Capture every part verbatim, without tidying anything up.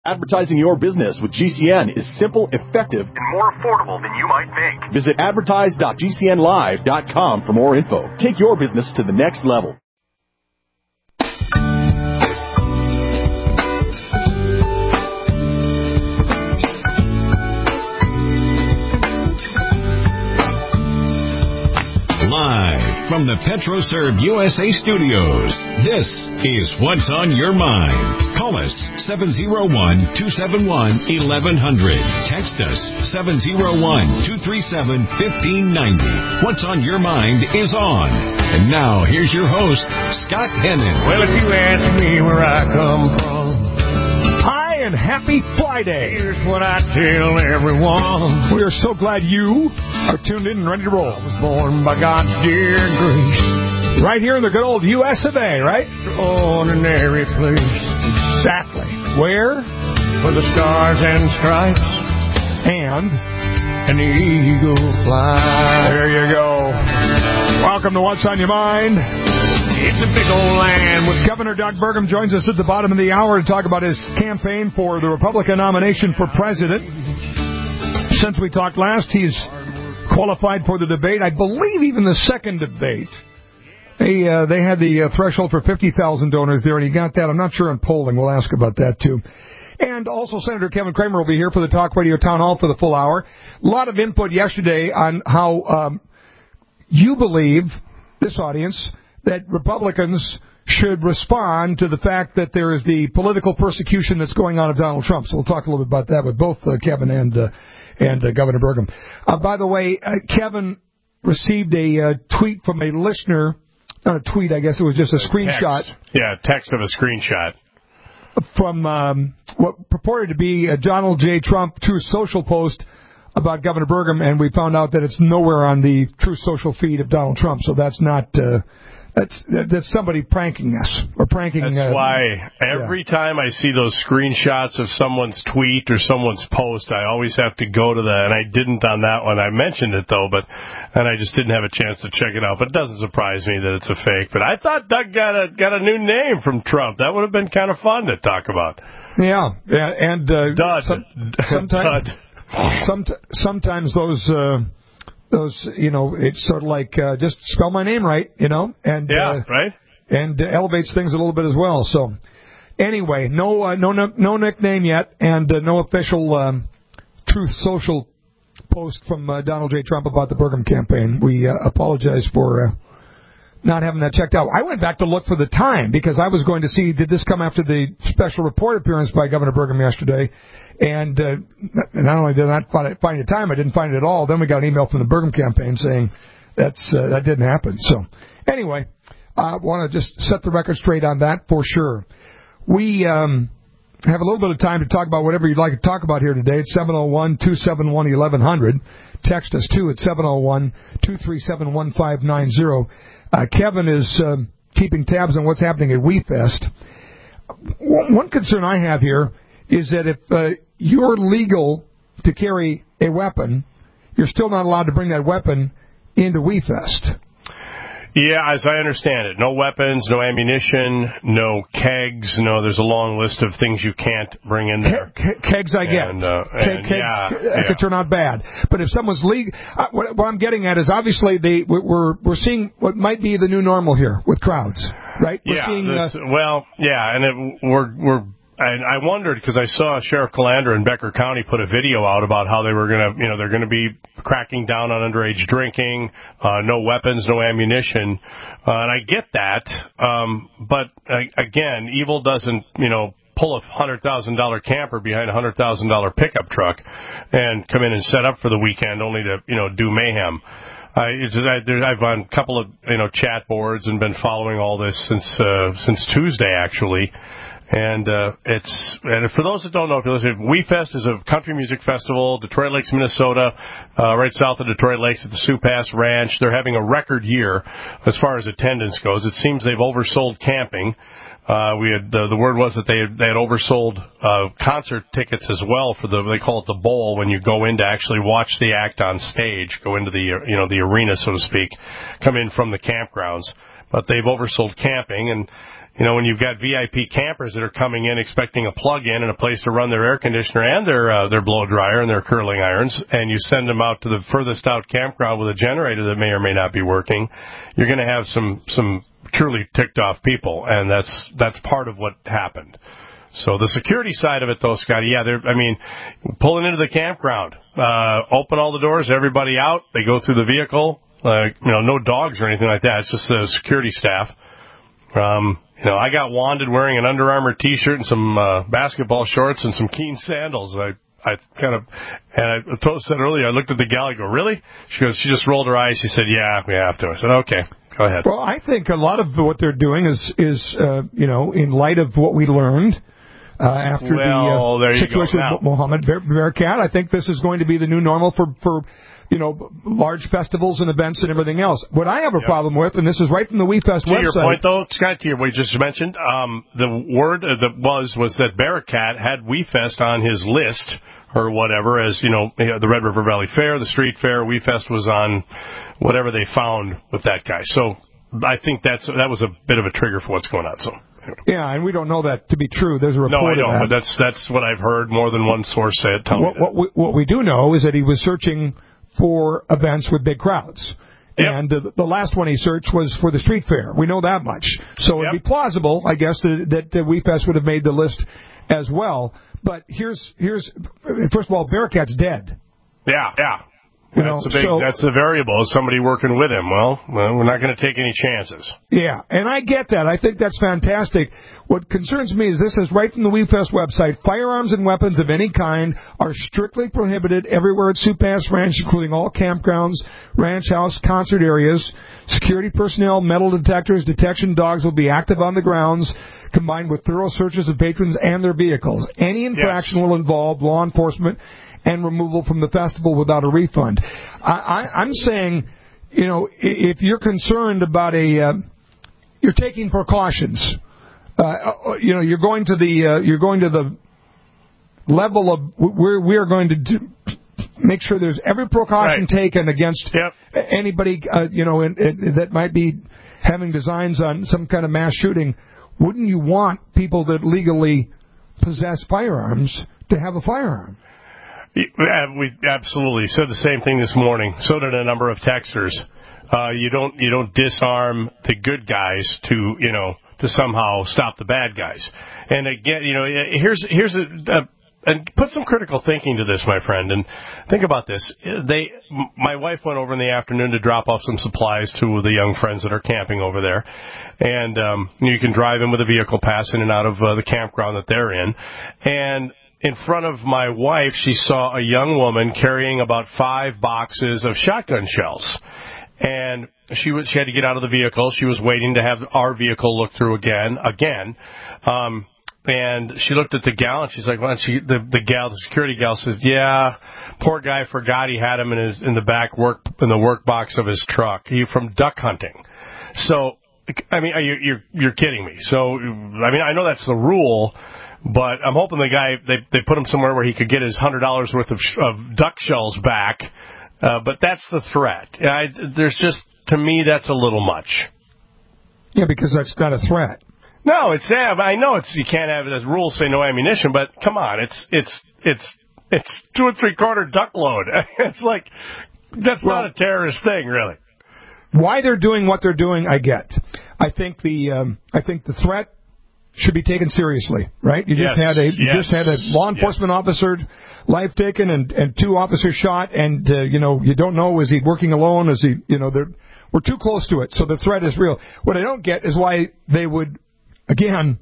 Advertising your business with G C N is simple, effective, and more affordable than you might think. Visit advertise dot g c n live dot com for more info. Take your business to the next level. Live from the PetroServe U S A studios, this is What's on Your Mind. Call us seven oh one, two seven one, eleven hundred. Text us seven oh one, two three seven, fifteen ninety. What's on Your Mind is on. And now, here's your host, Scott Hennon. Well, if you ask me where I come from, hi and happy Friday. Here's what I tell everyone. We are so glad you are tuned in and ready to roll. I was born by God's dear grace. Right here in the good old U S of A, right? Ordinary place. Exactly. Where? Where the stars and stripes and an eagle fly. There you go. Welcome to What's on Your Mind. It's a big old land. With Governor Doug Burgum joins us at the bottom of the hour to talk about his campaign for the Republican nomination for president. Since we talked last, he's qualified for the debate. I believe even the second debate. They uh, they had the uh, threshold for fifty thousand donors there, and he got that. I'm not sure on polling. We'll ask about that, too. And also, Senator Kevin Cramer will be here for the Talk Radio Town Hall for the full hour. A lot of input yesterday on how um, you believe, this audience, that Republicans should respond to the fact that there is the political persecution that's going on of Donald Trump. So we'll talk a little bit about that with both uh, Kevin and uh, and uh, Governor Burgum. Uh, by the way, uh, Kevin received a uh, tweet from a listener. Not a tweet, I guess it was just a screenshot. Text. Yeah, text of a screenshot. From um, what purported to be a Donald J. Trump Truth Social post about Governor Burgum, and we found out that it's nowhere on the Truth Social feed of Donald Trump, so that's not... Uh, That's that's somebody pranking us or pranking. That's uh, why every yeah. time I see those screenshots of someone's tweet or someone's post, I always have to go to that. And I didn't on that one. I mentioned it though, but and I just didn't have a chance to check it out. But it doesn't surprise me that it's a fake. But I thought Doug got a got a new name from Trump. That would have been kind of fun to talk about. Yeah, yeah, and uh, Dud. Some, sometimes, Dud. some, sometimes those. Uh, Those, you know, it's sort of like uh, just spell my name right, you know, and yeah, uh, right, and uh, elevates things a little bit as well. So, anyway, no, uh, no, no, no nickname yet, and uh, no official um, Truth Social post from uh, Donald J. Trump about the Burgum campaign. We uh, apologize for uh, not having that checked out. I went back to look for the time because I was going to see did this come after the special report appearance by Governor Burgum yesterday. And uh, not only did I not find, find the time, I didn't find it at all. Then we got an email from the Burgum campaign saying that's uh, that didn't happen. So anyway, I uh, want to just set the record straight on that for sure. We um, have a little bit of time to talk about whatever you'd like to talk about here today. It's seven oh one, two seven one, eleven hundred. Text us, too, at seven oh one, two three seven, one five nine zero. Uh, Kevin is um, keeping tabs on what's happening at WeFest. One concern I have here is that if uh, you're legal to carry a weapon, you're still not allowed to bring that weapon into WeFest. Yeah, as I understand it, no weapons, no ammunition, no kegs. No, there's a long list of things you can't bring in there. Ke- ke- kegs, I get. And, uh, Ke- and, kegs yeah, that yeah. could turn out bad. But if someone's legal, uh, what, what I'm getting at is obviously they we're we're seeing what might be the new normal here with crowds, right? We're yeah. seeing, This, uh, well, yeah, and it, we're we're. And I wondered because I saw Sheriff Calandra in Becker County put a video out about how they were going to, you know, they're going to be cracking down on underage drinking, uh, no weapons, no ammunition. Uh, and I get that. Um, but uh, again, evil doesn't, you know, pull a one hundred thousand dollars camper behind a one hundred thousand dollars pickup truck and come in and set up for the weekend only to, you know, do mayhem. I, it's, I, there, I've on a couple of, you know, chat boards and been following all this since, uh, since Tuesday, actually. And uh, it's and for those that don't know, if you're listening, WeFest is a country music festival, Detroit Lakes, Minnesota, uh, right south of Detroit Lakes at the Sioux Pass Ranch. They're having a record year as far as attendance goes. It seems they've oversold camping. Uh, we had uh, the word was that they had, they had oversold uh, concert tickets as well for the they call it the bowl when you go in to actually watch the act on stage, go into the you know the arena so to speak, come in from the campgrounds. But they've oversold camping and. You know, when you've got V I P campers that are coming in expecting a plug-in and a place to run their air conditioner and their uh, their blow dryer and their curling irons, and you send them out to the furthest out campground with a generator that may or may not be working, you're going to have some some truly ticked off people, and that's that's part of what happened. So the security side of it, though, Scotty, yeah, they're, I mean, pulling into the campground, uh, open all the doors, everybody out, they go through the vehicle, uh, you know, no dogs or anything like that. It's just the security staff. Um, you know, I got wanded wearing an Under Armour T-shirt and some uh, basketball shorts and some Keen sandals. I, I kind of, and I told said earlier, I looked at the gal. I go, really? She goes, she just rolled her eyes. She said, yeah, we have to. I said, okay, go ahead. Well, I think a lot of what they're doing is, is uh, you know, in light of what we learned uh, after well, the uh, there you situation go. with Mohammed Bear, Bearcat. I think this is going to be the new normal for for. you know, large festivals and events and everything else. What I have a yep. problem with, and this is right from the WeFest to website. To your point, though, Scott, to your, what you just mentioned, um, the word uh, that was was that Bearcat had WeFest on his list or whatever, as, you know, the Red River Valley Fair, the Street Fair, WeFest was on whatever they found with that guy. So I think that's that was a bit of a trigger for what's going on. So. Yeah, and we don't know that to be true. There's a report No, I don't, of that. but that's, that's what I've heard. More than one source say it. Tell what, me that. What we, what we do know is that he was searching for events with big crowds. Yep. And uh, the last one he searched was for the street fair. We know that much. So yep. it'd be plausible, I guess, that, that, that WeFest would have made the list as well. But here's, here's first of all, Bearcat's dead. Yeah, yeah. You that's know, the big, so, that's the variable, is somebody working with him. Well, well we're not going to take any chances. Yeah, and I get that. I think that's fantastic. What concerns me is this is right from the WeFest website. Firearms and weapons of any kind are strictly prohibited everywhere at Sioux Pass Ranch, including all campgrounds, ranch house, concert areas. Security personnel, metal detectors, detection dogs will be active on the grounds, combined with thorough searches of patrons and their vehicles. Any infraction yes. will involve law enforcement and removal from the festival without a refund. I, I, I'm saying, you know, if you're concerned about a, uh, you're taking precautions. Uh, you know, you're going to the, uh, you're going to the level of where we are going to do, make sure there's every precaution right. taken against yep. anybody, uh, you know, in, in, that might be having designs on some kind of mass shooting. Wouldn't you want people that legally possess firearms to have a firearm? We absolutely said the same thing this morning. So did a number of texters. Uh, you don't you don't disarm the good guys to you know to somehow stop the bad guys. And again, you know, here's here's a, a and put some critical thinking to this, my friend. And think about this. They, my wife went over in the afternoon to drop off some supplies to the young friends that are camping over there. And um, you can drive in with a vehicle pass in and out of uh, the campground that they're in. And in front of my wife, she saw a young woman carrying about five boxes of shotgun shells. And she was, she had to get out of the vehicle. She was waiting to have our vehicle look through again, again. Um, and she looked at the gal and she's like, well, she, the, the gal, the security gal says, yeah, poor guy forgot he had him in his, in the back work, in the work box of his truck. He from duck hunting. So, I mean, you're, you're, you're kidding me. So, I mean, I know that's the rule. But I'm hoping the guy, they they put him somewhere where he could get his one hundred dollars worth of, of duck shells back. Uh, but that's the threat. I, there's just, to me, that's a little much. Yeah, because that's not a threat. No, it's, yeah, I know it's, you can't have it as rules say no ammunition, but come on, it's, it's, it's, it's two and three quarter duck load. It's like, that's well, not a terrorist thing, really. Why they're doing what they're doing, I get. I think the, um, I think the threat should be taken seriously, right? You just yes, had a you yes, just had a law enforcement yes. officer life taken and, and two officers shot, and uh, you know you don't know, is he working alone? Is he you know they're we're too close to it, so the threat is real. What I don't get is why they would again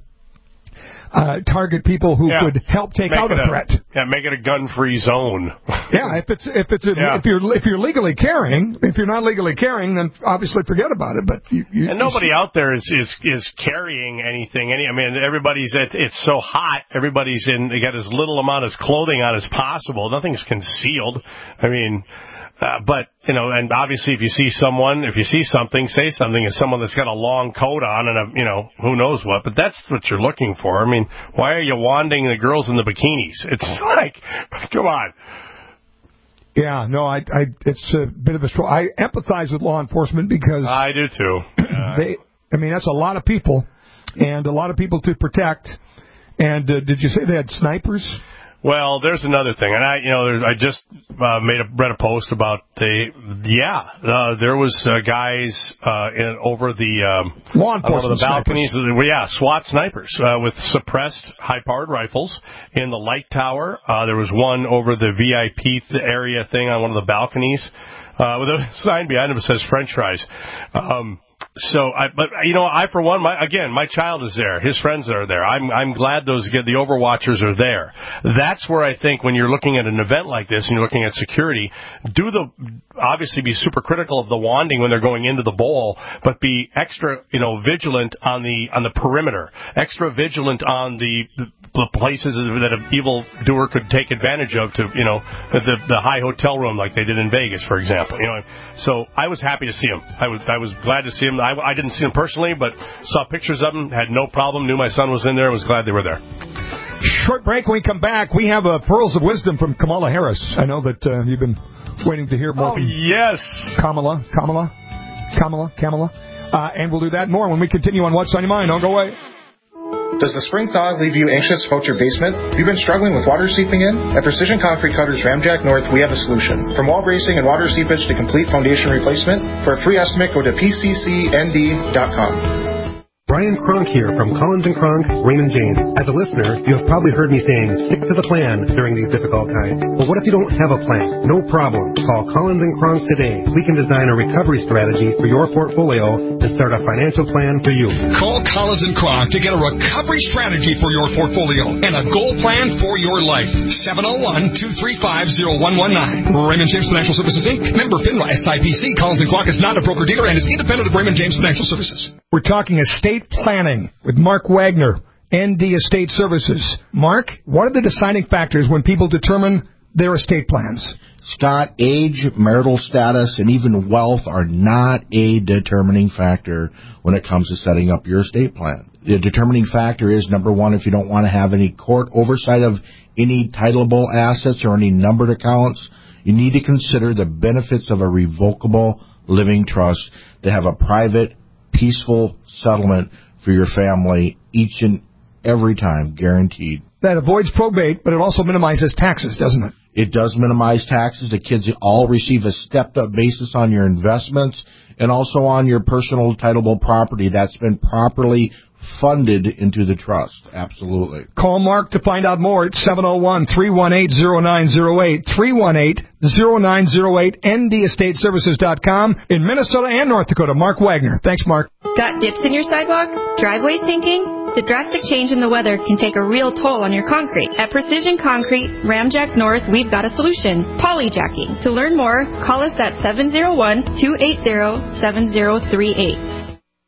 uh, target people who yeah. could help take make out a, a threat. Yeah, make it a gun-free zone. yeah, if it's if it's a, yeah. if you're if you're legally carrying, if you're not legally carrying, then obviously forget about it. But you, you, and nobody you, out there is, is is carrying anything. Any, I mean, everybody's at, it's so hot. Everybody's in. They got as little amount of clothing on as possible. Nothing's concealed. I mean. Uh, but, you know, and obviously if you see someone, if you see something, say something, as someone that's got a long coat on and a, you know, who knows what, but that's what you're looking for. I mean, why are you wanding the girls in the bikinis? It's like, come on. Yeah, no, I, I, it's a bit of a struggle. I empathize with law enforcement because I do too. Uh, they, I mean, that's a lot of people. and a lot of people to protect. And uh, did you say they had snipers? Well, there's another thing, and I, you know, I just uh, made a read a post about the, yeah, uh, there was uh, guys uh, in over the um, law enforcement one of the balconies, snipers. well, yeah, SWAT snipers uh, with suppressed high-powered rifles in the light tower. Uh, there was one over the V I P th- area thing on one of the balconies uh, with a sign behind him that says French fries. Um, So, I, but you know, I for one, my, again, my child is there. His friends are there. I'm, I'm glad those the overwatchers are there. That's where I think when you're looking at an event like this and you're looking at security, do the obviously be super critical of the wanding when they're going into the bowl, but be extra, you know, vigilant on the on the perimeter, extra vigilant on the, the the places that an evil doer could take advantage of to, you know, the the high hotel room like they did in Vegas, for example. You know, so I was happy to see him. I was I was glad to see him. I, I didn't see him personally, but saw pictures of him, had no problem, knew my son was in there, was glad they were there. Short break. When we come back, we have uh, Pearls of Wisdom from Kamala Harris. I know that uh, you've been waiting to hear more oh, from yes. Kamala, Kamala, Kamala, Kamala. Uh, and we'll do that more when we continue on What's on Your Mind. Don't go away. Does the spring thaw leave you anxious about your basement? Have you been struggling with water seeping in? At Precision Concrete Cutters Ramjack North, we have a solution. From wall bracing and water seepage to complete foundation replacement, for a free estimate, go to P C C N D dot com. Brian Kronk here from Collins and Kronk, Raymond James. As a listener, you have probably heard me saying, stick to the plan during these difficult times. But what if you don't have a plan? No problem. Call Collins and Kronk today. We can design a recovery strategy for your portfolio and start a financial plan for you. Call Collins and Kronk to get a recovery strategy for your portfolio and a goal plan for your life. seven oh one, two three five, oh one one nine. Raymond James Financial Services, Incorporated. Member FINRA S I P C. Collins and Kronk is not a broker-dealer and is independent of Raymond James Financial Services. We're talking estate planning with Mark Wagner, N D Estate Services. Mark, what are the deciding factors when people determine their estate plans? Scott, age, marital status, and even wealth are not a determining factor when it comes to setting up your estate plan. The determining factor is, number one, if you don't want to have any court oversight of any titleable assets or any numbered accounts, you need to consider the benefits of a revocable living trust to have a private, peaceful settlement for your family each and every time, guaranteed. That avoids probate, but it also minimizes taxes, doesn't it? It does minimize taxes. The kids all receive a stepped-up basis on your investments and also on your personal titleable property that's been properly funded into the trust. Absolutely. Call Mark to find out more at seven oh one, three one eight, oh nine oh eight, three one eight, oh nine oh eight, N D estate services dot com in Minnesota and North Dakota. Mark Wagner. Thanks, Mark. Got dips in your sidewalk? Driveway sinking? The drastic change in the weather can take a real toll on your concrete. At Precision Concrete, Ramjack North, we've got a solution. Polyjacking. To learn more, call us at seven oh one, two eight oh, seven oh three eight.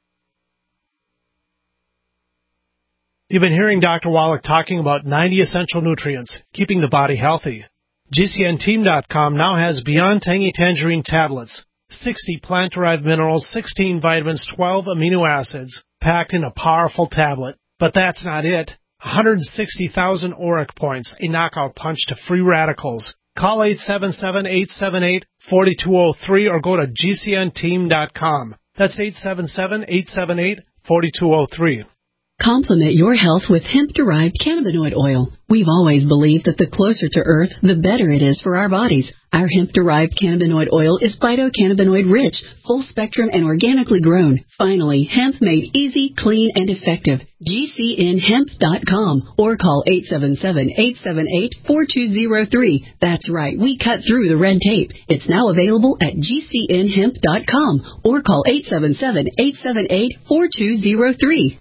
You've been hearing Doctor Wallach talking about ninety essential nutrients, keeping the body healthy. G C N team dot com now has Beyond Tangy Tangerine tablets, sixty plant-derived minerals, sixteen vitamins, twelve amino acids, packed in a powerful tablet. But that's not it. one hundred sixty thousand auric points, a knockout punch to free radicals. Call eight seven seven, eight seven eight, four two zero three or go to G C N team dot com. That's eight seven seven, eight seven eight, four two zero three. Complement your health with hemp-derived cannabinoid oil. We've always believed that the closer to Earth, the better it is for our bodies. Our hemp-derived cannabinoid oil is phytocannabinoid-rich, full-spectrum, and organically grown. Finally, hemp made easy, clean, and effective. G C N hemp dot com or call eight seven seven, eight seven eight, four two zero three. That's right, we cut through the red tape. It's now available at G C N hemp dot com or call eight seven seven, eight seven eight, four two zero three.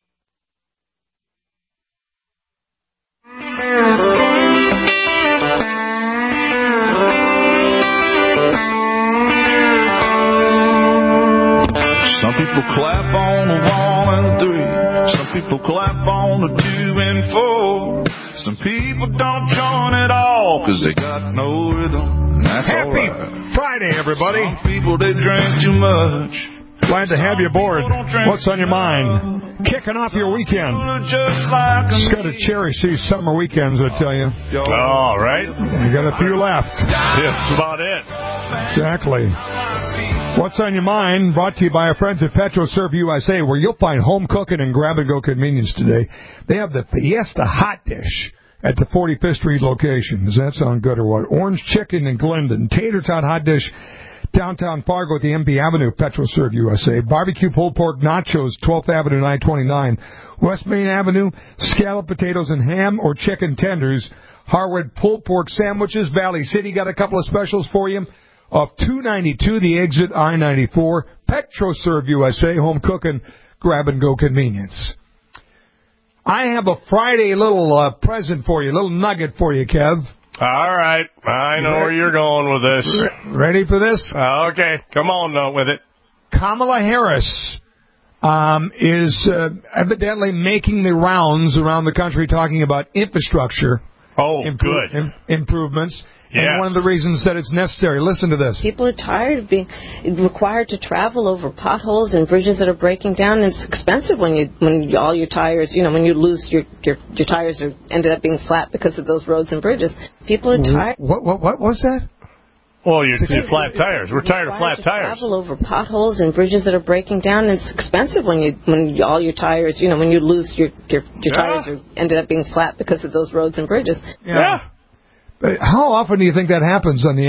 Some people clap on the one and three. Some people clap on the two and four. Some people don't join at all because they got no rhythm. And that's Happy all right. Friday, everybody. Some people, they drink too much. Glad to have you aboard. What's on your mind? Kicking off your weekend. Just got to cherish these summer weekends, I tell you. All right. You got a few left. That's about it. Exactly. What's on your mind? Brought to you by our friends at PetroServe U S A, where you'll find home cooking and grab-and-go convenience today. They have the Fiesta Hot Dish at the forty-fifth Street location. Does that sound good or what? Orange chicken in Glendon. Tater tot hot dish downtown Fargo at the M P Avenue, PetroServe U S A. Barbecue pulled pork nachos, twelfth Avenue, nine twenty-nine. West Main Avenue, scallop potatoes and ham or chicken tenders. Harwood pulled pork sandwiches. Valley City got a couple of specials for you. Off two ninety-two, the exit I ninety-four. PetroServe U S A, home cooking, grab-and-go convenience. I have a Friday little uh, present for you, a little nugget for you, Kev. All right. I know where you're going with this. Ready for this? Uh, okay. Come on now with it. Kamala Harris um, is uh, evidently making the rounds around the country talking about infrastructure. Oh, impro- good. Im- improvements. Yes. And one of the reasons that it's necessary. Listen to this. People are tired of being required to travel over potholes and bridges that are breaking down. And it's expensive when you when you, all your tires, you know, when you lose your your, your tires are ended up being flat because of those roads and bridges. People are tired. What what what was that? Well, your, your flat tires. We're tired of flat to tires. Travel over potholes and bridges that are breaking down. And it's expensive when you when you, all your tires, you know, when you lose your your, your Yeah. tires are ended up being flat because of those roads and bridges. Yeah. yeah. How often do you think that happens on the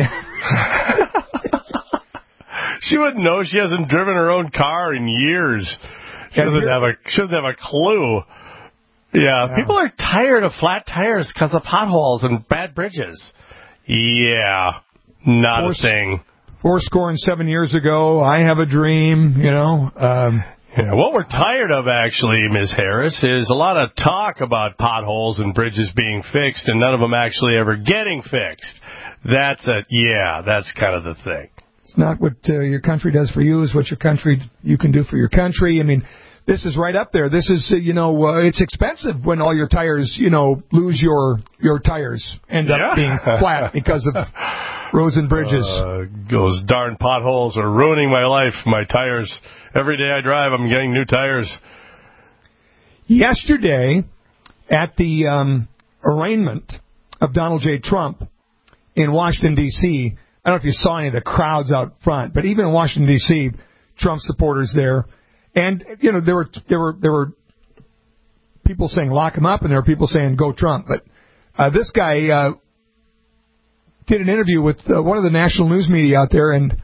She wouldn't know. She hasn't driven her own car in years. She Yeah, doesn't you're- have a she doesn't have a clue. Yeah, Yeah. people are tired of flat tires because of potholes and bad bridges. Yeah, not Four- a thing. Four score and seven years ago, I have a dream, you know. Um, Yeah, what we're tired of, actually, Miz Harris, is a lot of talk about potholes and bridges being fixed and none of them actually ever getting fixed. That's a, yeah, that's kind of the thing. It's not what uh, your country does for you, is what your country, you can do for your country. I mean, this is right up there. This is, uh, you know, uh, it's expensive when all your tires, you know, lose your, your tires, end up Yeah. being flat because of roads and bridges. Uh, those darn potholes are ruining my life, my tires. Every day I drive, I'm getting new tires. Yesterday, at the um, arraignment of Donald J. Trump in Washington, D C, I don't know if you saw any of the crowds out front, but even in Washington, D C, Trump supporters there. And, you know, there were there were there were people saying lock him up, and there were people saying go Trump. But uh, this guy uh, did an interview with uh, one of the national news media out there, and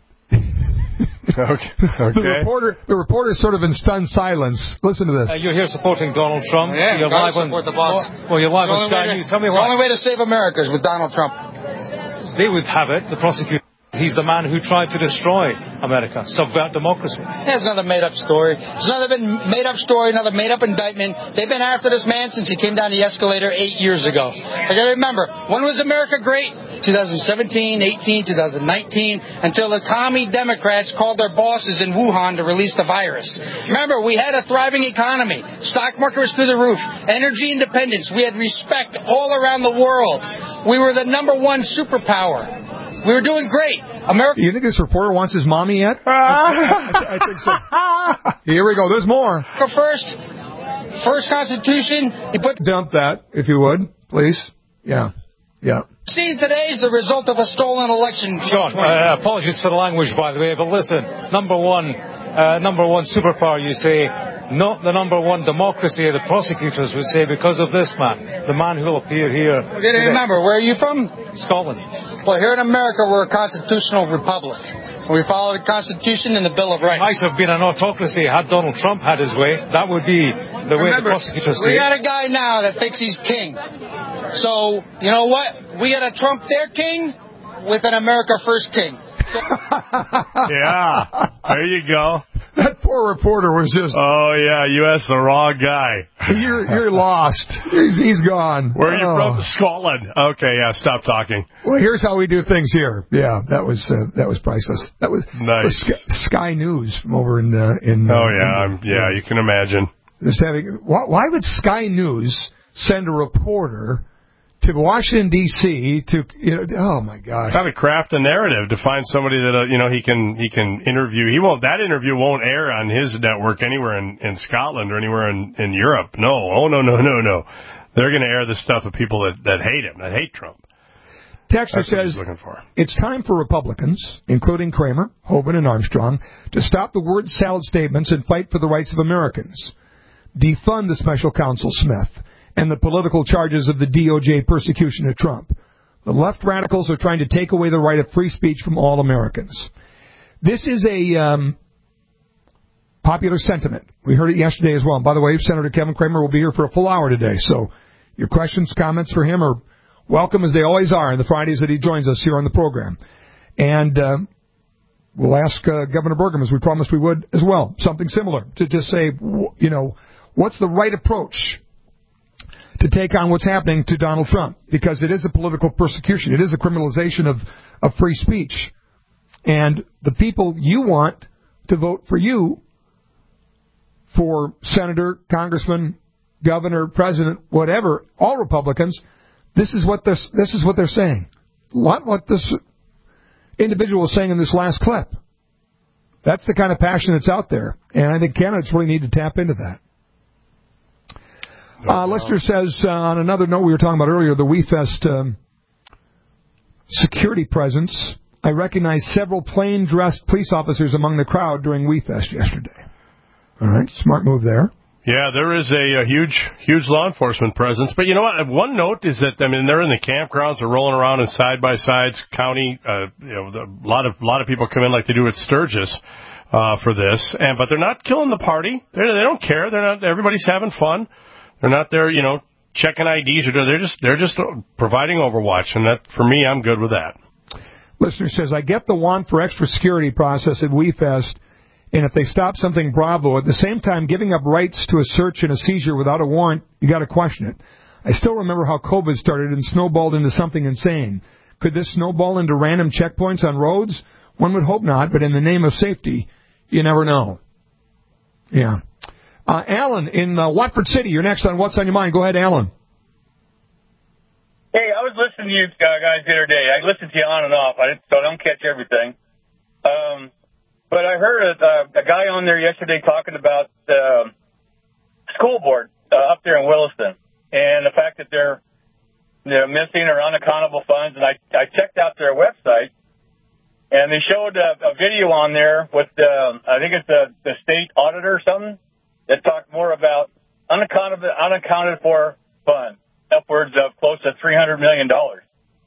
okay. okay. the reporter the reporter is sort of in stunned silence. Listen to this. Uh, you're here supporting Donald Trump. Yeah, you're gotta live on, support the boss. Well, you're live The on only Sky way to- News. Tell me the why. only way to save America is with Donald Trump. They would have it, the prosecutor. He's the man who tried to destroy America, subvert democracy. That's another made-up story. It's another been made-up story, another made-up indictment. They've been after this man since he came down the escalator eight years ago. I got to remember, when was America great? twenty seventeen, eighteen, twenty nineteen, until the commie Democrats called their bosses in Wuhan to release the virus. Remember, we had a thriving economy. Stock market was through the roof. Energy independence. We had respect all around the world. We were the number one superpower. We were doing great. America. You think this reporter wants his mommy yet? I, I think so. Here we go. There's more. First, first Constitution. You put. Dump that, if you would, please. Yeah, yeah. See, today is the result of a stolen election. John, uh, apologies for the language, by the way, but listen, number one, uh, number one superpower, you say, not the number one democracy, the prosecutors would say, because of this man, the man who will appear here. You gotta remember, where are you from? Scotland. Well, here in America, we're a constitutional republic. We follow the Constitution and the Bill of Rights. It might have been an autocracy had Donald Trump had his way. That would be the way Remember, the prosecutors we say. got a guy now that thinks he's king. So, you know what? We got a Trump their king with an America First king. So Yeah, there you go. That poor reporter was just. Oh yeah, you asked the wrong guy. You're you're lost. He's, he's gone. Where are you Oh. from? Scotland. Okay, yeah. Stop talking. Well, here's how we do things here. Yeah, that was uh, that was priceless. That was, Nice. was Sky, Sky News from over in uh, in. Oh uh, yeah, in- I'm, yeah. You can imagine. Just having. Why, why would Sky News send a reporter to Washington D C to? You know, oh my gosh. Got to craft a narrative to find somebody that uh, you know he can he can interview. He won't. That interview won't air on his network anywhere in, in Scotland or anywhere in, in Europe. No. Oh no no no no. They're going to air the stuff of people that, that hate him, that hate Trump. texter says, it's time for Republicans, including Kramer, Hoban, and Armstrong, to stop the word salad statements and fight for the rights of Americans. Defund the special counsel Smith and the political charges of the D O J persecution of Trump. The left radicals are trying to take away the right of free speech from all Americans. This is a um, popular sentiment. We heard it yesterday as well. And by the way, Senator Kevin Kramer will be here for a full hour today. So your questions, comments for him are welcome, as they always are, on the Fridays that he joins us here on the program. And uh, we'll ask uh, Governor Burgum, as we promised we would as well, something similar, to just say, you know, what's the right approach to take on what's happening to Donald Trump? Because it is a political persecution. It is a criminalization of, of free speech. And the people you want to vote for you, for senator, congressman, governor, president, whatever, all Republicans, this is what this this is what they're saying. Not what this individual was saying in this last clip. That's the kind of passion that's out there. And I think candidates really need to tap into that. Uh, Lester says, uh, on another note we were talking about earlier, the WeFest um, security presence, I recognized several plain-dressed police officers among the crowd during WeFest yesterday. All right, smart move there. Yeah, there is a, a huge, huge law enforcement presence. But you know what? One note is that, I mean, they're in the campgrounds, they're rolling around in side-by-sides, county, uh, you know, the, a lot of, a lot of people come in like they do at Sturgis, uh, for this. And, but they're not killing the party. They're, they don't care. They're not, everybody's having fun. They're not there, you know, checking I Ds or they're just, they're just providing Overwatch. And that, for me, I'm good with that. Listener says, I get the want for extra security process at WeFest. And if they stop something, bravo. At the same time, giving up rights to a search and a seizure without a warrant, you got to question it. I still remember how COVID started and snowballed into something insane. Could this snowball into random checkpoints on roads? One would hope not, but in the name of safety, you never know. Yeah. Uh, Alan in uh, Watford City, you're next on What's on Your Mind. Go ahead, Alan. Hey, I was listening to you guys the other day. I listened to you on and off, I didn't, so I don't catch everything. Um... But I heard a, a guy on there yesterday talking about the uh, school board uh, up there in Williston and the fact that they're, they're missing or unaccountable funds. And I, I checked out their website, and they showed a, a video on there with, uh, I think it's the, the state auditor or something, that talked more about unaccounted, unaccounted for funds, upwards of close to three hundred million dollars.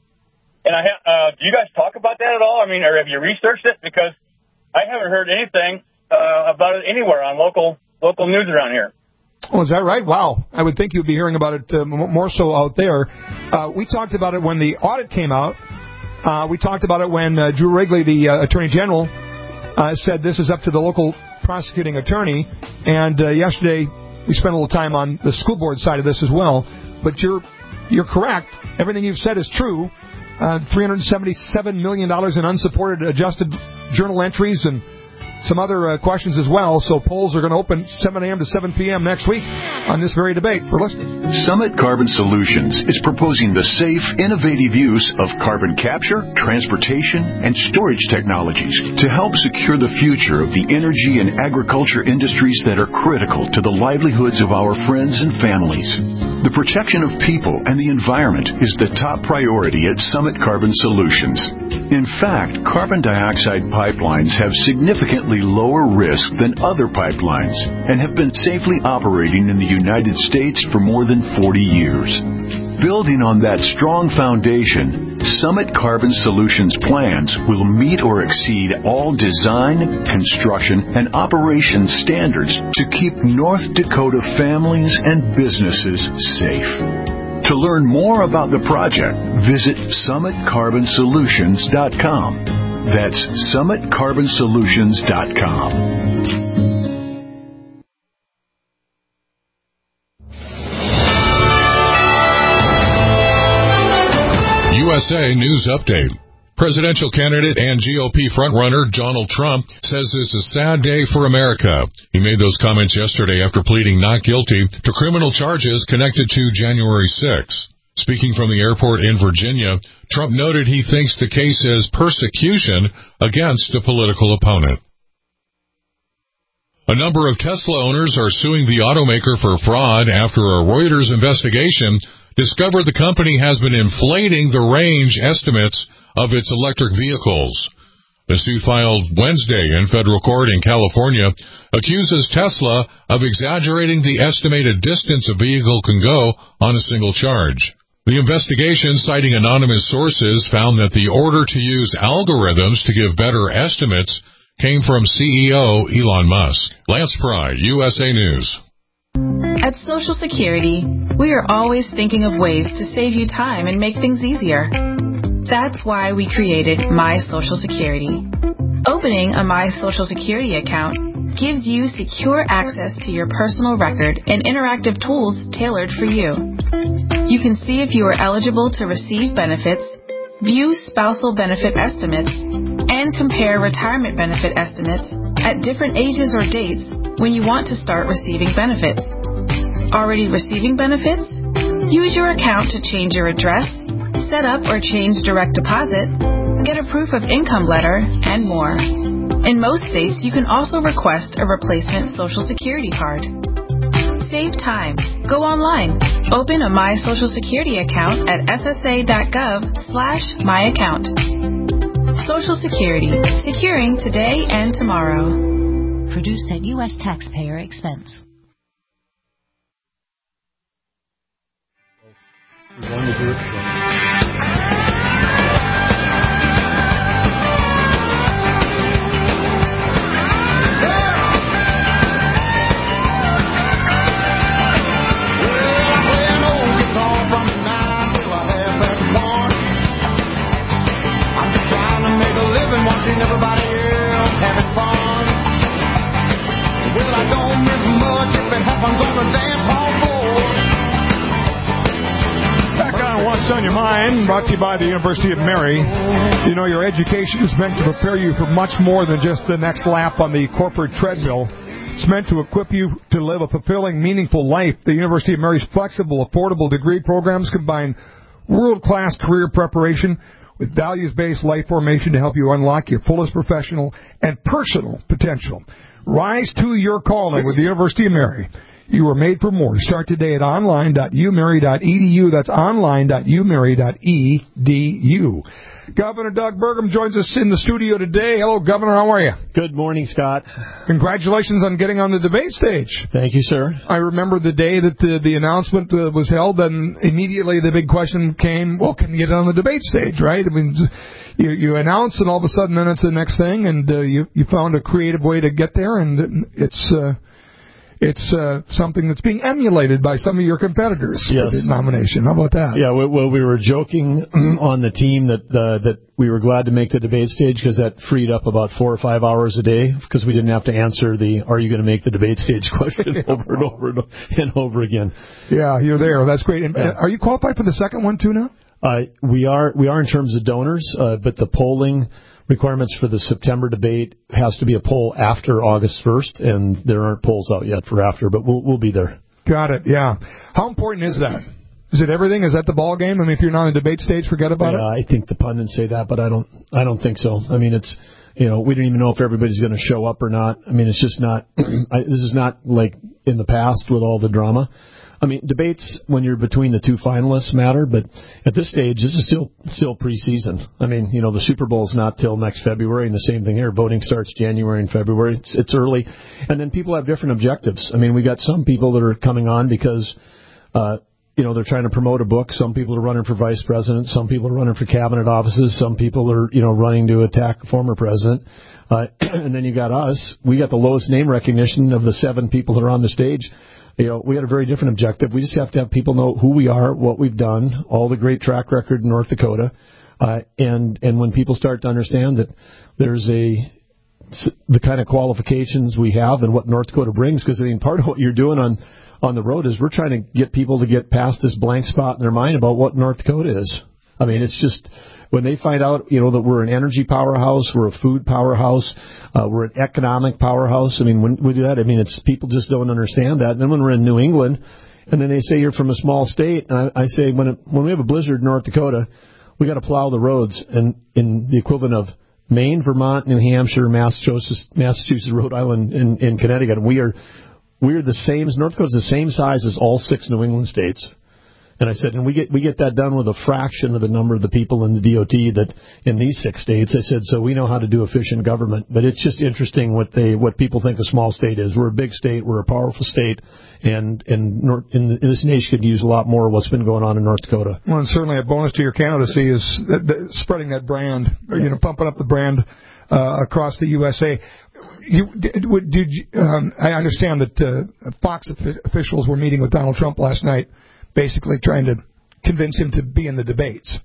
And I ha- uh, do you guys talk about that at all? I mean, or have you researched it? Because I haven't heard anything uh, about it anywhere on local local news around here. Oh, is that right? Wow. I would think you'd be hearing about it uh, more so out there. Uh, we talked about it when the audit came out. Uh, we talked about it when uh, Drew Wrigley, the uh, Attorney General, uh, said this is up to the local prosecuting attorney. And uh, yesterday we spent a little time on the school board side of this as well. But you're you're correct. Everything you've said is true. Uh, three hundred seventy-seven million dollars in unsupported adjusted journal entries and some other uh, questions as well. So polls are going to open seven a.m. to seven p.m. next week on this very debate. For listening. Summit Carbon Solutions is proposing the safe, innovative use of carbon capture, transportation, and storage technologies to help secure the future of the energy and agriculture industries that are critical to the livelihoods of our friends and families. The protection of people and the environment is the top priority at Summit Carbon Solutions. In fact, carbon dioxide pipelines have significantly lower risk than other pipelines and have been safely operating in the United States for more than forty years. Building on that strong foundation, Summit Carbon Solutions plans will meet or exceed all design, construction, and operation standards to keep North Dakota families and businesses safe. To learn more about the project, visit summit carbon solutions dot com. That's summit carbon solutions dot com. U S A News Update. Presidential candidate and G O P frontrunner Donald Trump says this is a sad day for America. He made those comments yesterday after pleading not guilty to criminal charges connected to January sixth. Speaking from the airport in Virginia, Trump noted he thinks the case is persecution against a political opponent. A number of Tesla owners are suing the automaker for fraud after a Reuters investigation discovered the company has been inflating the range estimates of its electric vehicles. The suit filed Wednesday in federal court in California accuses Tesla of exaggerating the estimated distance a vehicle can go on a single charge. The investigation, citing anonymous sources, found that the order to use algorithms to give better estimates came from C E O Elon Musk. Lance Pry, U S A News. At Social Security, we are always thinking of ways to save you time and make things easier. That's why we created My Social Security. Opening a My Social Security account gives you secure access to your personal record and interactive tools tailored for you. You can see if you are eligible to receive benefits, view spousal benefit estimates, and compare retirement benefit estimates at different ages or dates when you want to start receiving benefits. Already receiving benefits? Use your account to change your address, set up or change direct deposit, get a proof of income letter, and more. In most states, you can also request a replacement Social Security card. Save time. Go online. Open a My Social Security account at ssa.gov slash my account. Social Security. Securing today and tomorrow. Produced at U S taxpayer expense. Everybody else having fun. Well, I don't miss much if it happens on the dance hall floor. Back on What's on Your Mind, brought to you by the University of Mary. You know, your education is meant to prepare you for much more than just the next lap on the corporate treadmill. It's meant to equip you to live a fulfilling, meaningful life. The University of Mary's flexible, affordable degree programs combine world-class career preparation with values-based life formation to help you unlock your fullest professional and personal potential. Rise to your calling with the University of Mary. You were made for more. Start today at online dot u mary dot e d u. That's online dot u mary dot e d u. Governor Doug Burgum joins us in the studio today. Hello, Governor. How are you? Good morning, Scott. Congratulations on getting on the debate stage. Thank you, sir. I remember the day that the, the announcement uh, was held, and immediately the big question came, well, can you get on the debate stage, right? I mean, you, you announce, and all of a sudden then it's the next thing, and uh, you, you found a creative way to get there, and it's... Uh, It's uh, something that's being emulated by some of your competitors yes. for the nomination. How about that? Yeah, well, we were joking on the team that uh, that we were glad to make the debate stage because that freed up about four or five hours a day because we didn't have to answer the "Are you going to make the debate stage?" question over and over and over again. Yeah, you're there. That's great. And, yeah. Are you qualified for the second one too now? Uh, we are. We are in terms of donors, uh, but the polling requirements for the September debate has to be a poll after August first, and there aren't polls out yet for after, but we'll we'll be there. Got it, yeah. How important is that? Is it everything? Is that the ball game? I mean, if you're not on the debate stage, forget about yeah, it? I think the pundits say that, but I don't I don't think so. I mean, it's, you know, we don't even know if everybody's going to show up or not. I mean, it's just not, I, this is not like in the past with all the drama. I mean, debates when you're between the two finalists matter, but at this stage, this is still still preseason. I mean, you know, the Super Bowl's not till next February, and the same thing here. Voting starts January and February. It's, it's early, and then people have different objectives. I mean, we got some people that are coming on because, uh, you know, they're trying to promote a book. Some people are running for vice president. Some people are running for cabinet offices. Some people are, you know, running to attack a former president. Uh, and then you got us. We got the lowest name recognition of the seven people that are on the stage. You know, we had a very different objective. We just have to have people know who we are, what we've done, all the great track record in North Dakota. Uh, and, and when people start to understand that there's a, the kind of qualifications we have and what North Dakota brings, because I mean, part of what you're doing on, on the road is we're trying to get people to get past this blank spot in their mind about what North Dakota is. I mean, it's just, when they find out, you know, that we're an energy powerhouse, we're a food powerhouse, uh, we're an economic powerhouse. I mean, when we do that, I mean, it's people just don't understand that. And then when we're in New England, and then they say you're from a small state, and I, I say when it, when we have a blizzard in North Dakota, we got to plow the roads, and in the equivalent of Maine, Vermont, New Hampshire, Massachusetts, Massachusetts, Rhode Island, and, and Connecticut. We are we are the same. North Dakota's the same size as all six New England states. And I said, and we get we get that done with a fraction of the number of the people in the D O T that in these six states. I said, so we know how to do efficient government. But it's just interesting what they what people think a small state is. We're a big state. We're a powerful state, and and, North, and this nation could use a lot more of what's been going on in North Dakota. Well, and certainly a bonus to your candidacy is that, that spreading that brand, or, you know, pumping up the brand uh, across the U S A. You, did, did you, um, I understand that uh, Fox officials were meeting with Donald Trump last night, basically trying to convince him to be in the debates.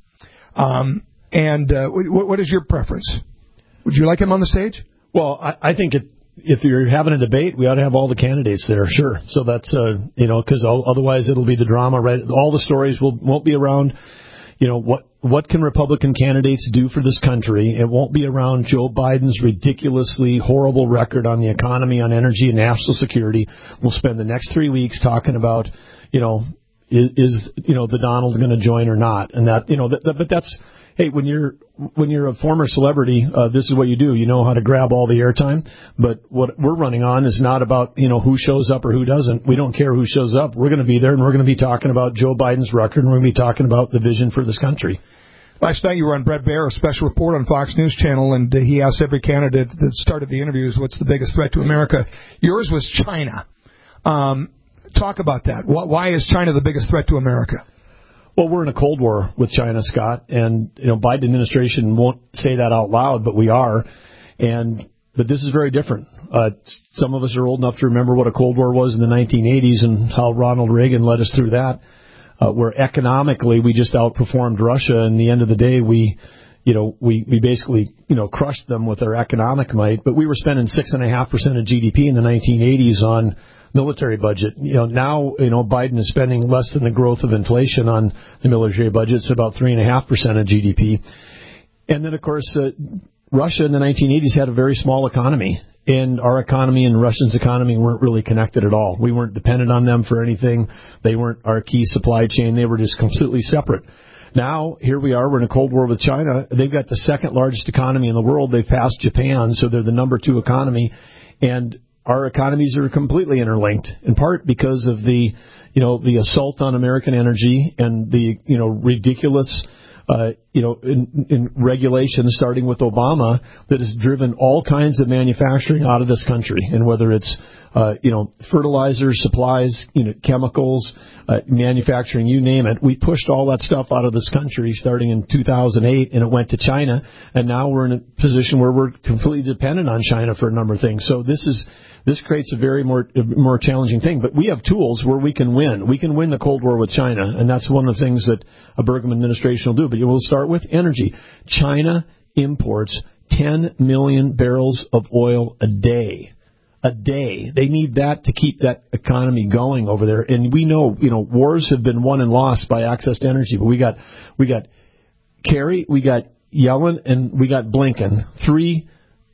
Um, and uh, what, what is your preference? Would you like him on the stage? Well, I, I think it, if you're having a debate, we ought to have all the candidates there, sure. So that's, uh, you know, because otherwise it'll be the drama, right? All the stories will, won't be around, you know, what what can Republican candidates do for this country. It won't be around Joe Biden's ridiculously horrible record on the economy, on energy, and national security. We'll spend the next three weeks talking about, you know, Is, is you know the Donald going to join or not? And that you know, that, that, but that's hey, when you're when you're a former celebrity, uh, this is what you do. You know how to grab all the airtime. But what we're running on is not about you know who shows up or who doesn't. We don't care who shows up. We're going to be there, and we're going to be talking about Joe Biden's record, and we're going to be talking about the vision for this country. Last night you were on Brett Baer, a special report on Fox News Channel, and uh, he asked every candidate that started the interviews, "What's the biggest threat to America?" Yours was China. Um, Talk about that. Why is China the biggest threat to America? Well, we're in a Cold War with China, Scott, and you know Biden administration won't say that out loud, but we are. And but this is very different. Uh, some of us are old enough to remember what a Cold War was in the nineteen eighties and how Ronald Reagan led us through that, uh, where economically we just outperformed Russia. And at the end of the day, we, you know, we we basically you know crushed them with our economic might. But we were spending six and a half percent of G D P in the nineteen eighties on military budget. You know, now, you know, Biden is spending less than the growth of inflation on the military budget. It's about three and a half percent of G D P. And then, of course, uh, Russia in the nineteen eighties had a very small economy, and our economy and Russia's economy weren't really connected at all. We weren't dependent on them for anything. They weren't our key supply chain. They were just completely separate. Now, here we are. We're in a Cold War with China. They've got the second largest economy in the world. They've passed Japan, so they're the number two economy. And our economies are completely interlinked, in part because of the, you know, the assault on American energy and the, you know, ridiculous, uh, you know, in, in regulations starting with Obama that has driven all kinds of manufacturing out of this country. And whether it's, uh, you know, fertilizers, supplies, you know, chemicals, uh, manufacturing, you name it, we pushed all that stuff out of this country starting in two thousand eight, and it went to China. And now we're in a position where we're completely dependent on China for a number of things. So this is, This creates a very more more challenging thing, but we have tools where we can win. We can win the Cold War with China, and that's one of the things that a Burgum administration will do. But we'll start with energy. China imports ten million barrels of oil a day. A day. They need that to keep that economy going over there. And we know, you know, wars have been won and lost by access to energy. But we got, we got Kerry, we got Yellen, and we got Blinken. Three.